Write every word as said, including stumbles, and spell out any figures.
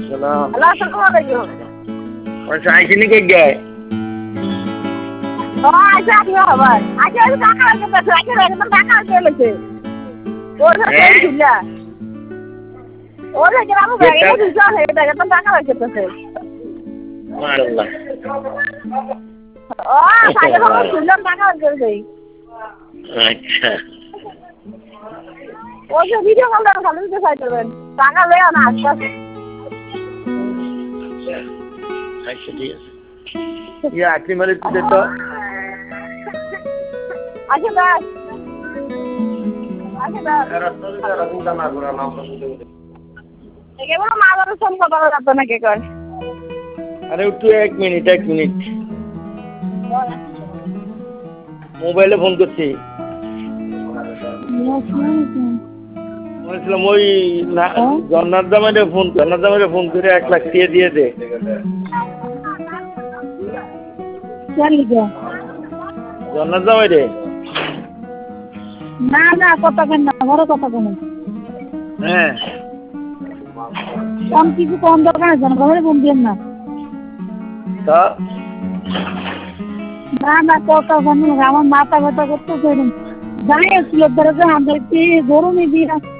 সালাম। হ্যালো আসসালামু আলাইকুম। ওই সাইকেল কে গয় ও আচ্ছা কি হবে আচ্ছা ওই টাকা আছে তো আচ্ছা একদম টাকা আছে লেছে ওর সাথে ছিলা ওরে গ্রামে বাইরে দিছো এটা একদম টাকা আছে তো মাশাআল্লাহ ও সাইকেল তো সুন্দর টাকা আছে দেই আচ্ছা ওই যে ভিডিও কল করে খালি দিতে চাইতেন টাকা লয়া না আজকাল আচ্ছা ঠিক আছে ইয়া আকি মারে দিতে তো আচ্ছা বাস আচ্ছা বাস রাস্তা দিয়ে রাস্তা না করা নাম শুনতে কেবল মা বাবার ফোন কথা বলতো না কে কর আরে একটু এক মিনিট এক মিনিট মোবাইলে ফোন করছি বলছিলাম ওই জন্নাথ জামাইরে ফোন জন্নাথ জামাইরে ফোন করে এক লাখ দিয়ে দিয়ে দে জন্নাথ জামাইরে না না কথা কেন না বড় কথা কেন হ্যাঁ কম কিছু কম দরকার আছে না ঘরে ফোন দিন না তা না না কথা কেন আমার মাথা ব্যথা করতে যাই আসছিল ধরে যে আমরা গরমে দিয়ে